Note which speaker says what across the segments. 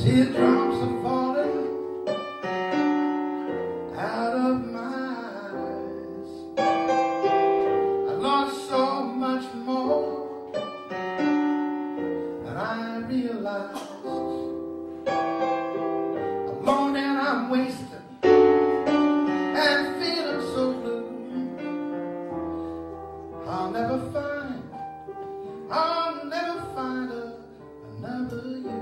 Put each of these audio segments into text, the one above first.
Speaker 1: Teardrops are falling out of my eyes. I lost so much more than I realized. Alone and I'm wasted and feeling so blue. I'll never find another you.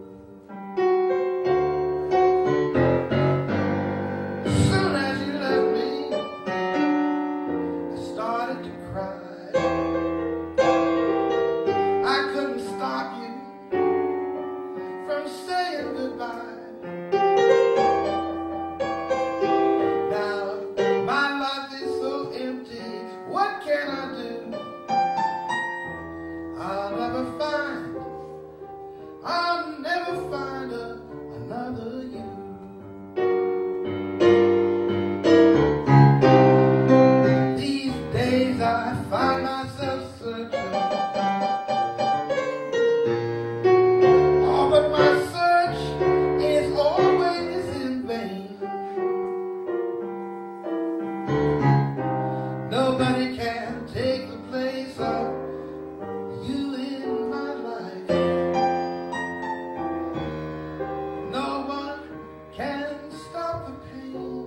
Speaker 1: Nobody can take the place of you in my life. No one can stop the pain.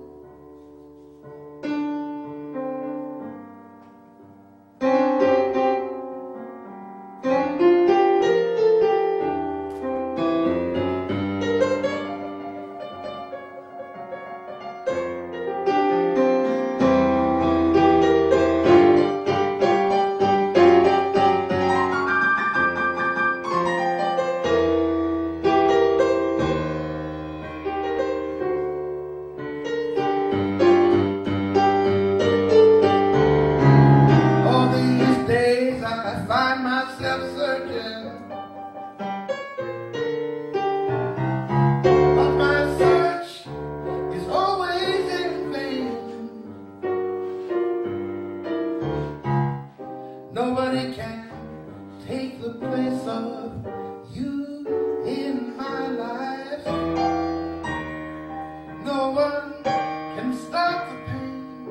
Speaker 1: Nobody can take the place of you in my life. No one can stop the pain.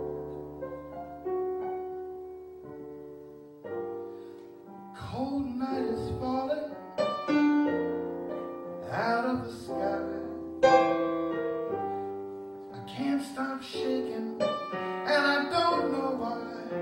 Speaker 1: Cold night is falling out of the sky. I can't stop shaking and I don't know why.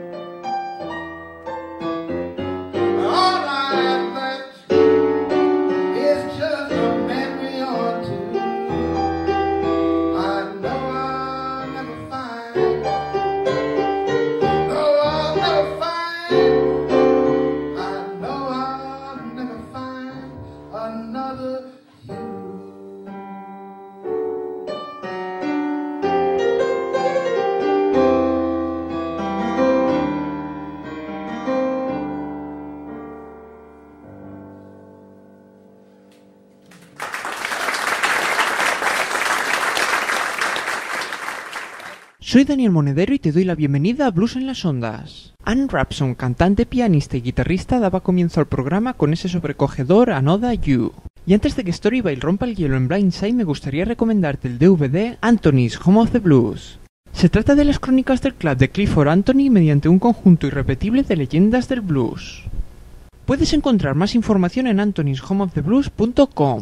Speaker 2: Soy Daniel Monedero y te doy la bienvenida a Blues en las Ondas. Ann Rapson, cantante, pianista y guitarrista, daba comienzo al programa con ese sobrecogedor Another You. Y antes de que Storybell rompa el hielo en Blindside, me gustaría recomendarte el DVD Anthony's Home of the Blues. Se trata de las crónicas del club de Clifford Anthony mediante un conjunto irrepetible de leyendas del blues. Puedes encontrar más información en anthonyshomeoftheblues.com.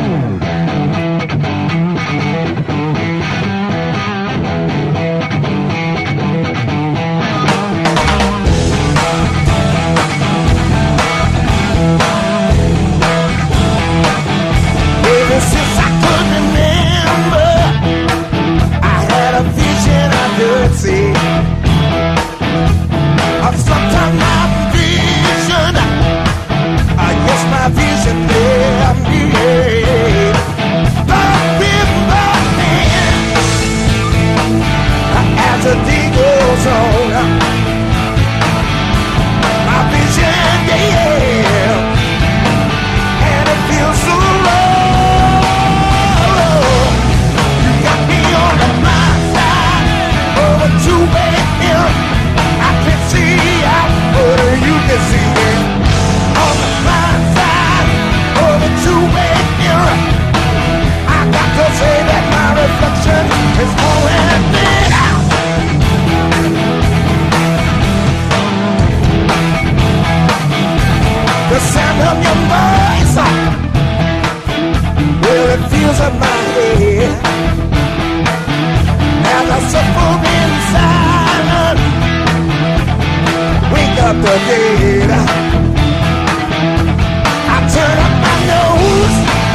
Speaker 3: See, of sometime my vision, I guess my vision left me. the sound of your voice. Well, it feels in my head as I suffer in silence. Wake up the dead. I turn up my nose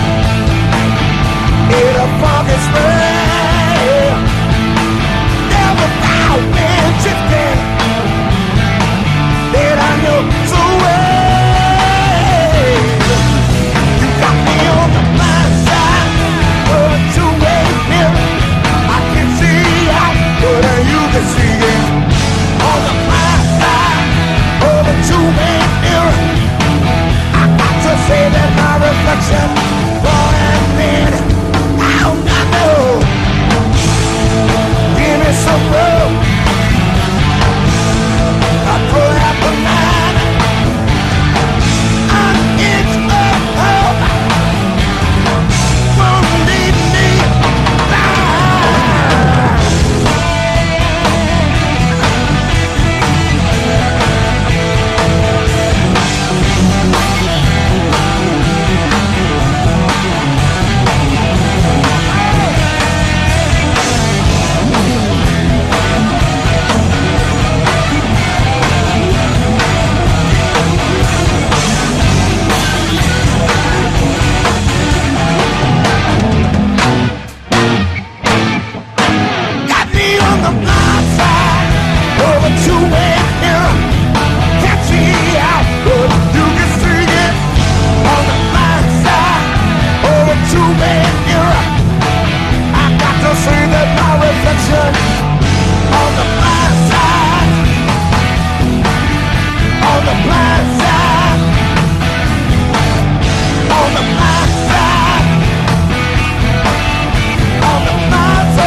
Speaker 3: in a foggy spray. Never found me drifting. That I know so well. You got me on the blind side of a two-way mirror. I can see out, but you can see it. On the blind side of a two-way mirror. I got to say that my reflection born and made. I know. Give me some room. I pull out the line. An inch of hope won't lead me blind. Got me on the blind side of a two-way mirror. Can't see out, but you can see it. On the blind side of a two-way mirror. I got to see that my reflection on the blind side. On the blind side. On the blind side. On the blind side.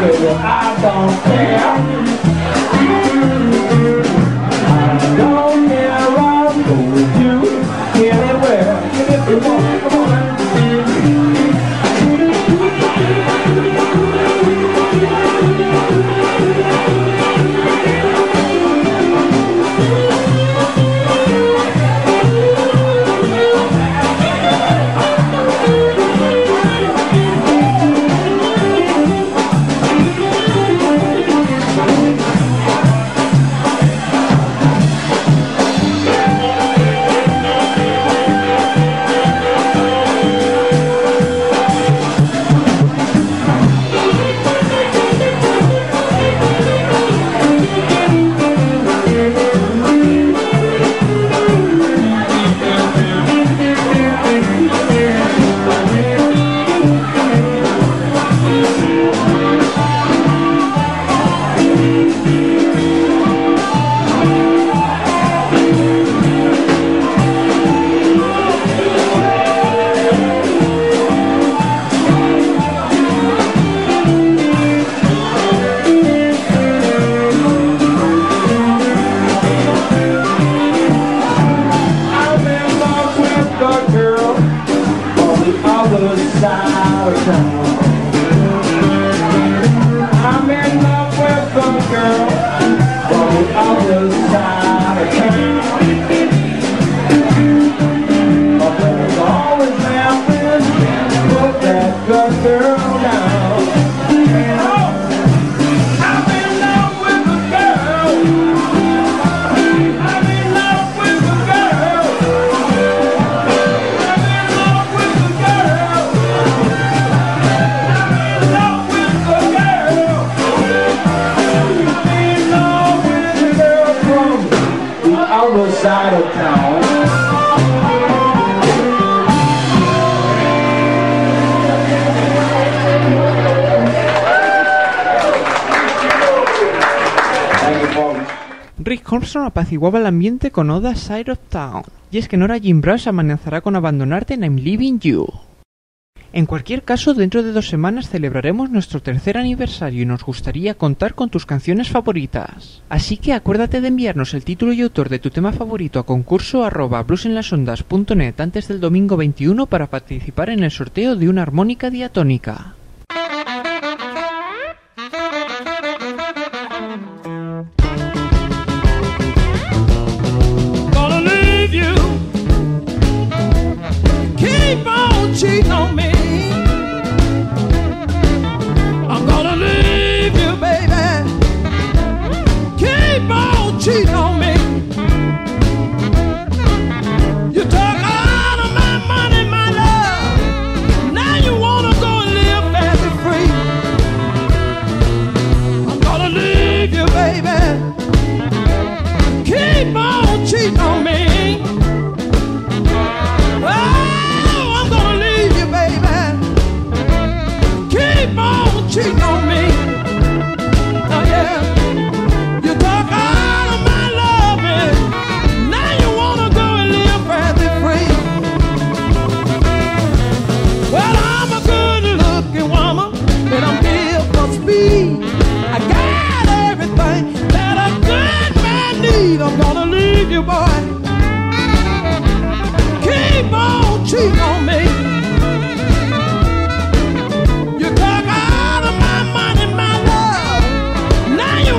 Speaker 4: baby, I don't care. I don't care, I'll go with you anywhere. If you want, come on. Side of town.
Speaker 2: Rick Hobson apaciguaba el ambiente con Other Side of Town, y es que Nora Jean Brush amenazará con abandonarte en I'm Leaving You. En cualquier caso, dentro de 2 semanas celebraremos nuestro 3er aniversario y nos gustaría contar con tus canciones favoritas. Así que acuérdate de enviarnos el título y autor de tu tema favorito a concurso@bluesenlasondas.net antes del domingo 21 para participar en el sorteo de una armónica diatónica.
Speaker 4: Cheating on me, I'm gonna leave you, baby. Keep on cheating on me. You took all of my money, my love. Now you wanna go and live fast and free. I'm gonna leave you, baby. Keep on cheating on me. Cheating on me, oh yeah. You took all of my loving. Now you wanna go and live fast and free. Well, I'm a good-looking woman, and I'm built for speed. I got everything that a good man needs. I'm gonna leave you, boy. Keep on cheating on me. You took all of my money, my love. Now you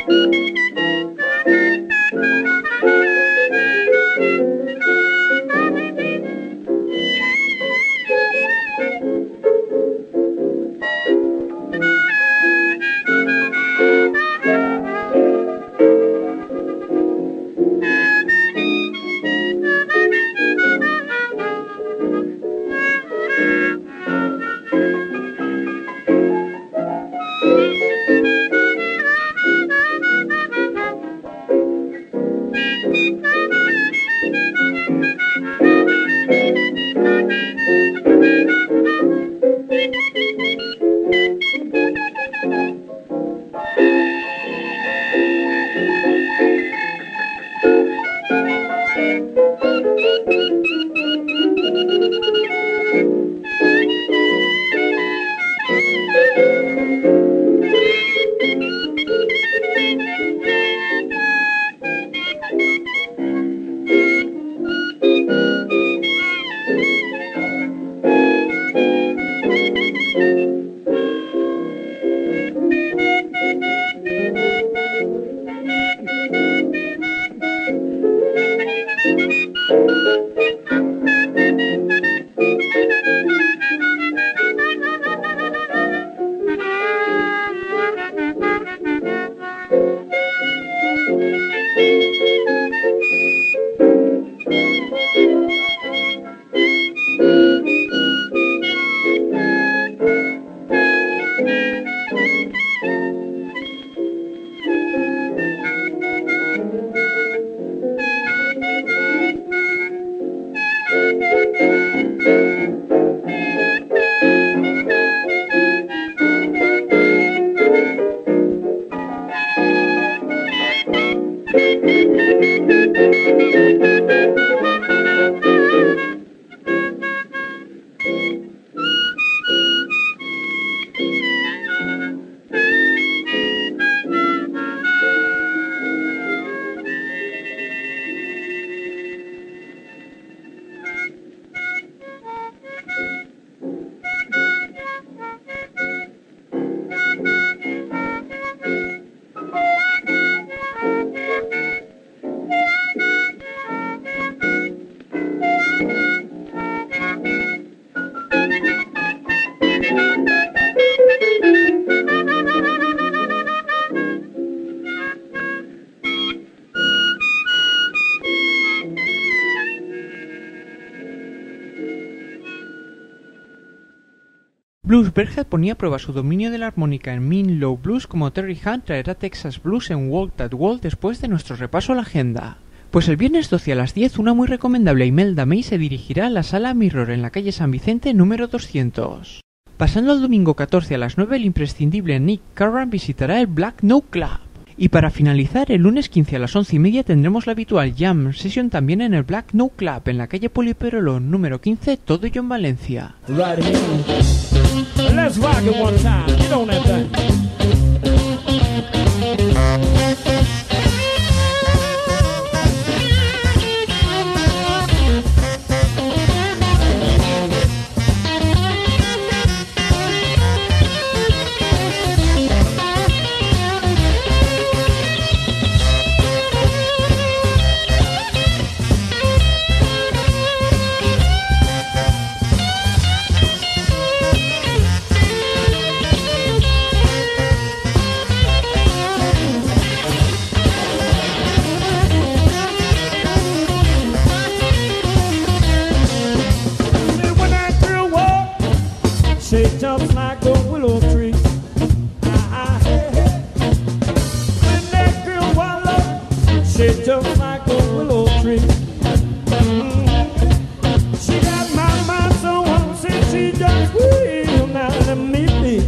Speaker 2: Blues Berger ponía a prueba su dominio de la armónica en Mean Low Blues como Terry Hunt traerá Texas Blues en Walk That Wall después de nuestro repaso a la agenda. Pues el viernes 12 a las 10 una muy recomendable Imelda May se dirigirá a la Sala Mirror en la calle San Vicente número 200. Pasando al domingo 14 a las 9 el imprescindible Nick Carran visitará el Black Note Club. Y para finalizar, el lunes 15 a las 11:30 tendremos la habitual Jam Session también en el Black Note Club en la calle Poliperolón número 15, todo ello en Valencia.
Speaker 4: Right here. Let's rock it one time. Get on that thing. She jumps like a willow tree. Hey, hey. When that girl wallow, she jumps like a willow tree. She got my mind so upset, she just will not let me be.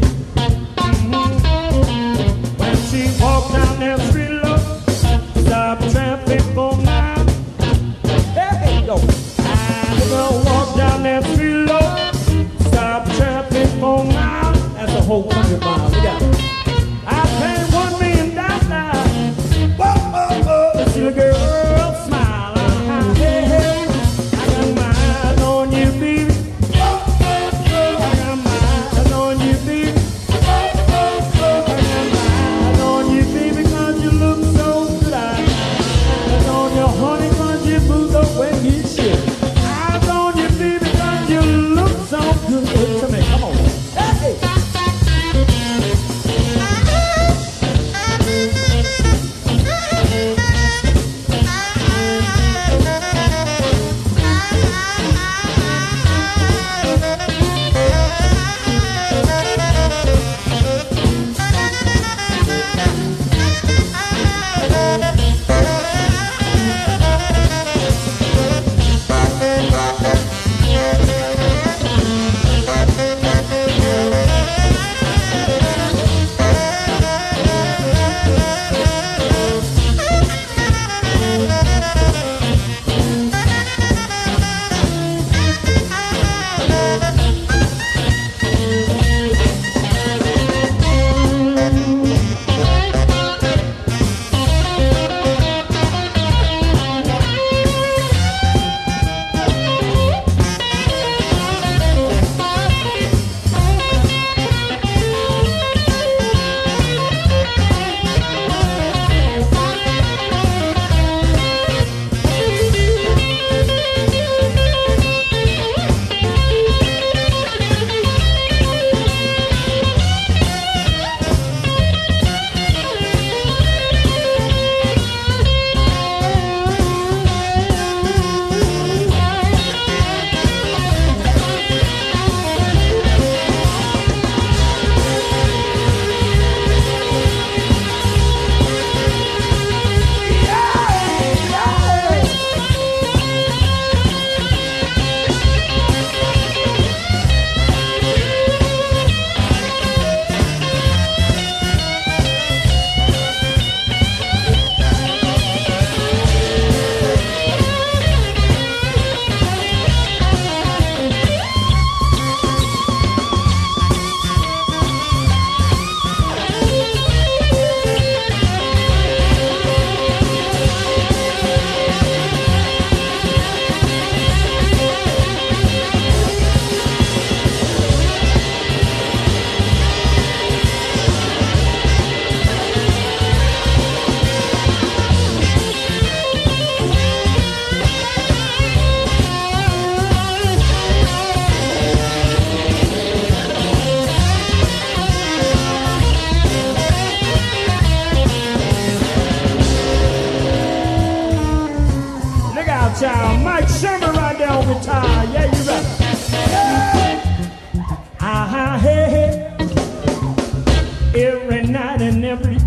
Speaker 4: When she walks down that street, look, stop traffic for miles. Hey, yo, I'm gonna walk down that street, look. Stop traffic for miles. That's a whole 100 miles. We got it. I paid $1 million. Whoa, oh, oh. See the girl smile. Hey, hey. I got my eyes on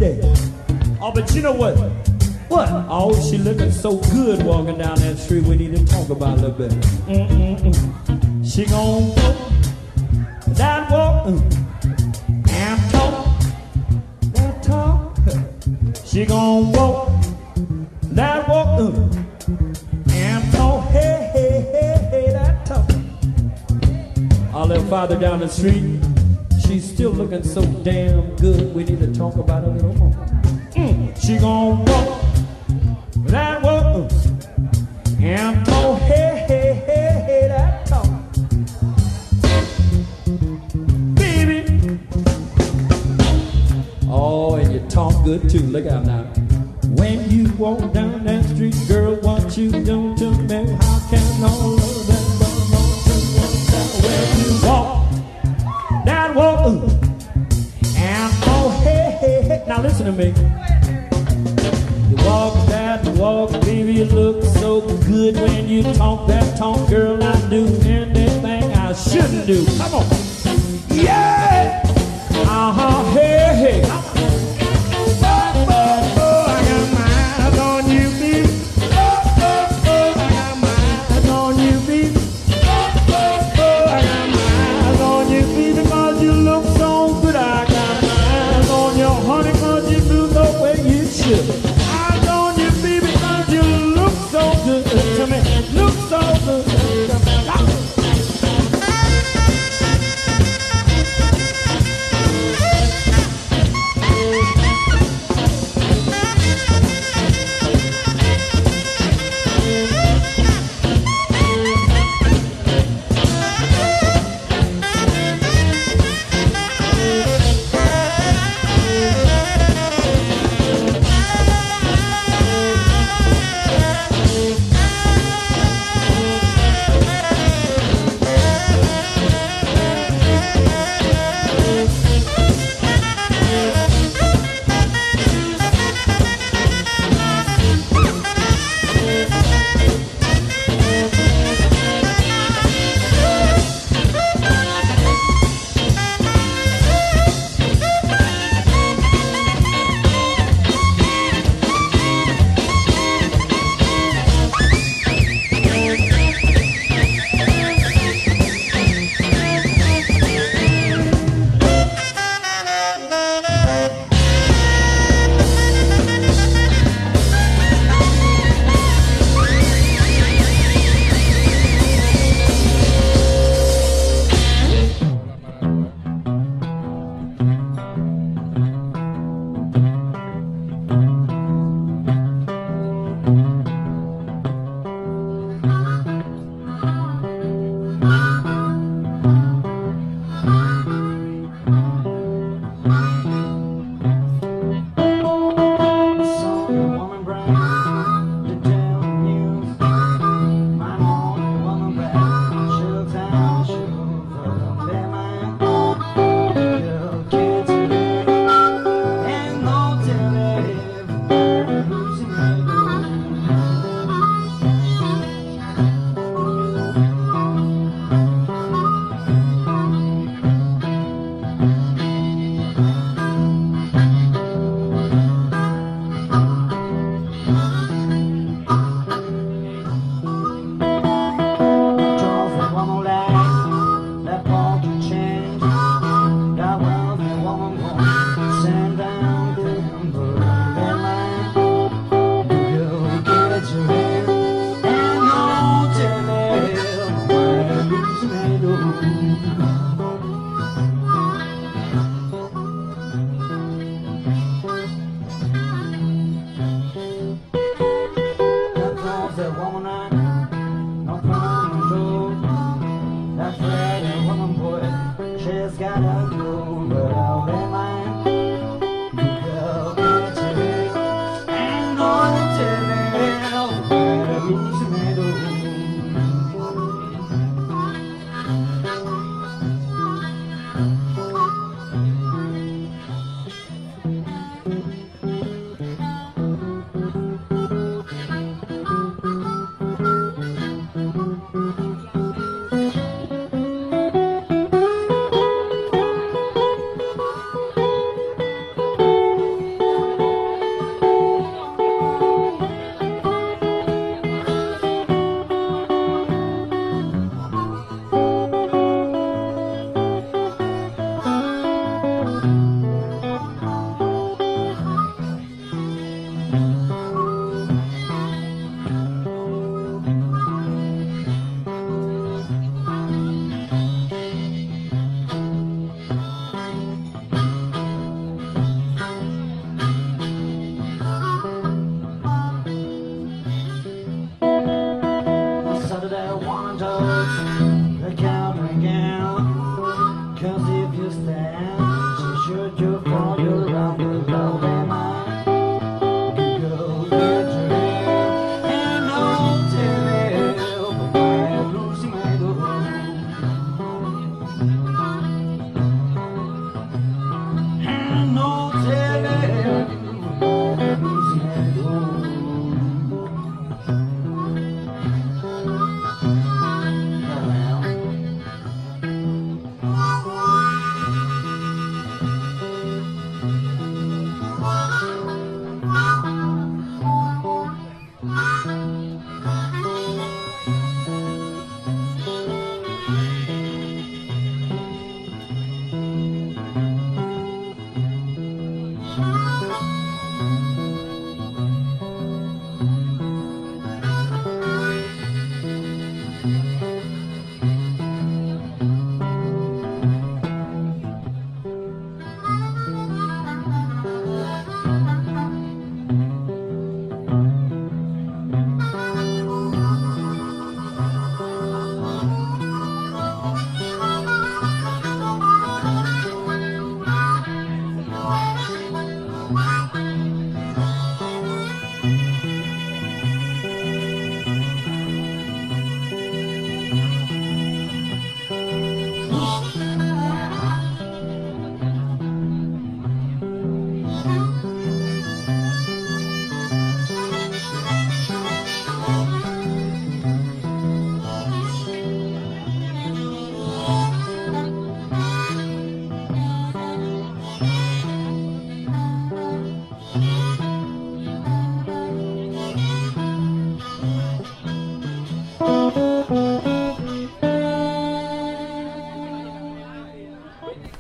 Speaker 4: day. Oh, but you know what? What? Oh, she looking so good walking down that street. We need to talk about it a little bit. She gon' walk that walk and talk that talk. She gon' walk that walk and talk. Hey, hey, hey, hey, that talk. A little farther down the street, she's still looking so damn good. We need to talk about it a little more. She gon' walk that walk and talk. Hey, hey, hey, hey, that talk. Baby. Oh, and you talk good too. Look out now. When you walk down that street, girl, what you do to me? How can all of that when you walk that walk and oh, hey, hey, hey. Now listen to me. You walk that walk, baby, you look so good. When you talk that talk, girl, I do anything I shouldn't do. Come on. Yeah! Uh-huh, hey, hey. I got my eyes on you, baby. I got my eyes on you, baby. I got my eyes on you, baby, because you look so good. I got my eyes on you, honey, because you do the way you should. Eyes on you, baby, because you look so good to me. Look so good to me.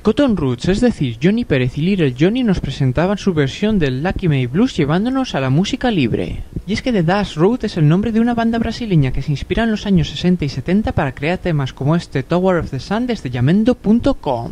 Speaker 2: Cotton Roots, es decir, Johnny Pérez y Little Johnny, nos presentaban su versión del Lucky May Blues llevándonos a la música libre. Y es que The Dash Road es el nombre de una banda brasileña que se inspira en los años 60 y 70 para crear temas como este Tower of the Sun desde Yamendo.com.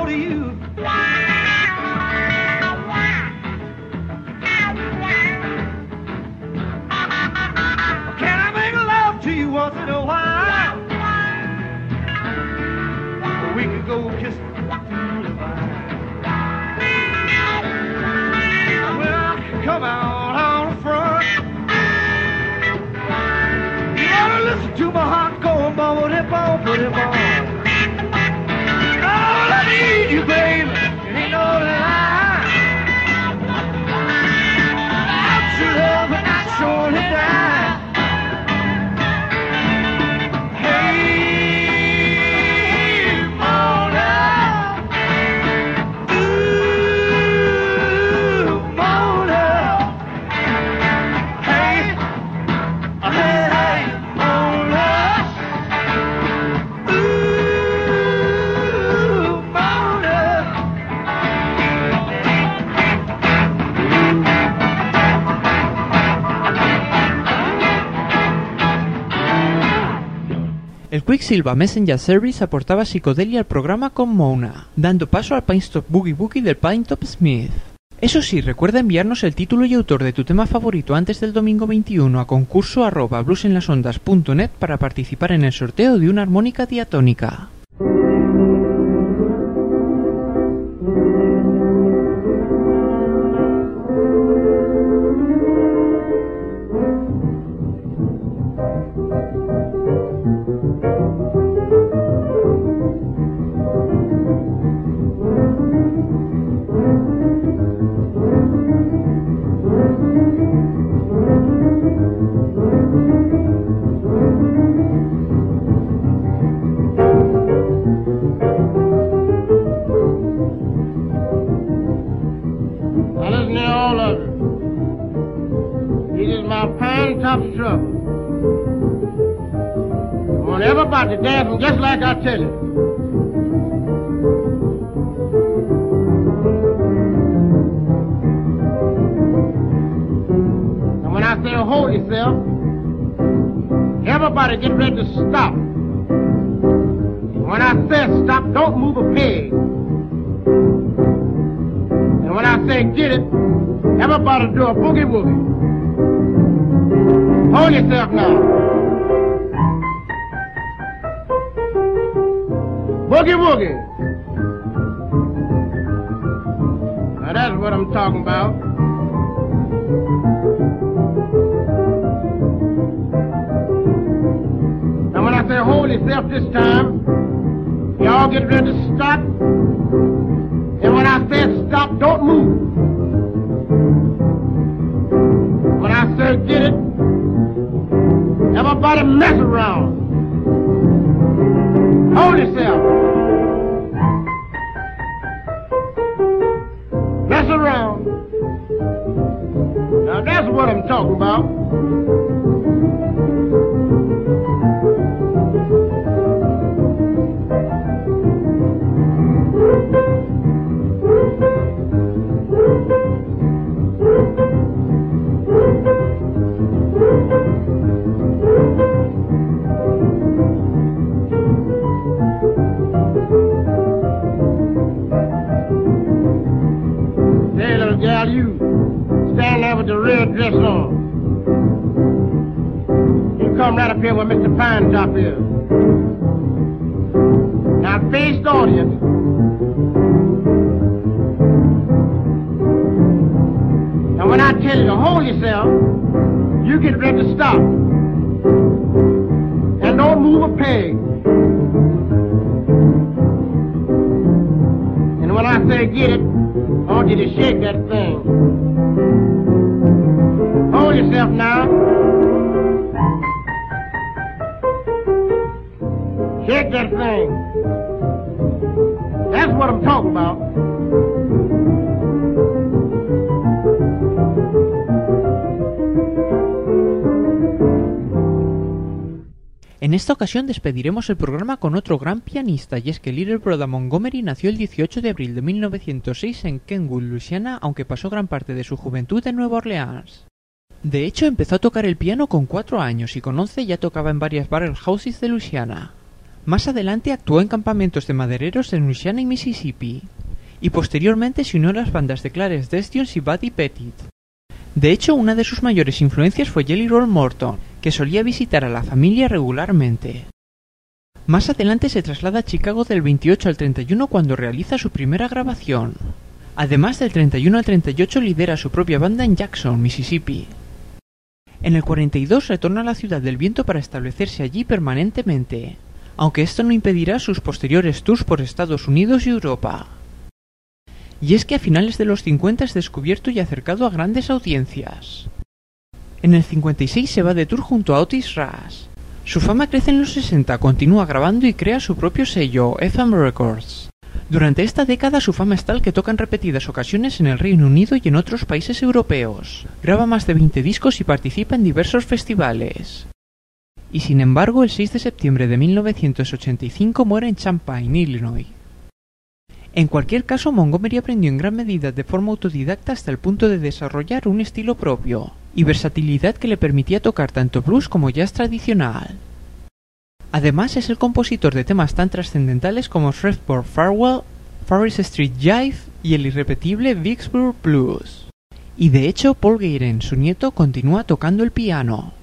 Speaker 3: love to you? Can I make love to you once in a while? We could go kiss through the vine. Well, come out on the front. You ought to listen to my heart going bumble dip on, put him on. Oh, I need you, baby. It ain't no lie. Out your love and I surely die.
Speaker 2: El Quicksilver Messenger Service aportaba psicodelia al programa con Mona, dando paso al Pinetop Boogie Boogie del Pinetop Smith. Eso sí, recuerda enviarnos el título y autor de tu tema favorito antes del domingo 21 a concurso@bluesenlasondas.net para participar en el sorteo de una armónica diatónica.
Speaker 5: To dance just like I tell you. And when I say hold yourself, everybody get ready to stop. And when I say stop, don't move a peg. And when I say get it, everybody do a boogie woogie. Hold yourself now. Boogie woogie. Now that's what I'm talking about. Now when I say hold yourself this time, y'all get ready to stop. And when I say stop, don't move. When I say get it, everybody mess around. Hold yourself. Mess around. Now that's what I'm talking about. Dress on. You come right up here where Mr. Pinetop is. Now face the audience. And when I tell you to hold yourself, you get ready to stop. And don't move a peg. And when I say get it, I want you to shake that thing. Hold yourself now. Shake that thing. That's what I'm talking about.
Speaker 2: En esta ocasión despediremos el programa con otro gran pianista, y es que Little Brother Montgomery nació el 18 de abril de 1906 en Kenwood, Luisiana, aunque pasó gran parte de su juventud en Nueva Orleans. De hecho, empezó a tocar el piano con 4 años y con 11 ya tocaba en varias barrel houses de Luisiana. Más adelante actuó en campamentos de madereros en Louisiana y Mississippi, y posteriormente se unió a las bandas de Clarence Destions y Buddy Pettit. De hecho, una de sus mayores influencias fue Jelly Roll Morton, que solía visitar a la familia regularmente. Más adelante se traslada a Chicago del 28 al 31 cuando realiza su primera grabación. Además, del 31 al 38 lidera su propia banda en Jackson, Mississippi. En el 42 retorna a la Ciudad del Viento para establecerse allí permanentemente, aunque esto no impedirá sus posteriores tours por Estados Unidos y Europa. Y es que a finales de los 50 es descubierto y acercado a grandes audiencias. En el 56 se va de tour junto a Otis Rush. Su fama crece en los 60, continúa grabando y crea su propio sello, FM Records. Durante esta década su fama es tal que toca en repetidas ocasiones en el Reino Unido y en otros países europeos. Graba más de 20 discos y participa en diversos festivales. Y sin embargo, el 6 de septiembre de 1985 muere en Champaign, Illinois. En cualquier caso, Montgomery aprendió en gran medida de forma autodidacta hasta el punto de desarrollar un estilo propio y versatilidad que le permitía tocar tanto blues como jazz tradicional. Además, es el compositor de temas tan trascendentales como Shreveport Farewell, Forest Street Jive y el irrepetible Vicksburg Blues. Y de hecho, Paul Gayren, su nieto, continúa tocando el piano.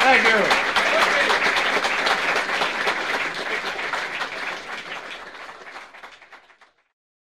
Speaker 1: Thank you.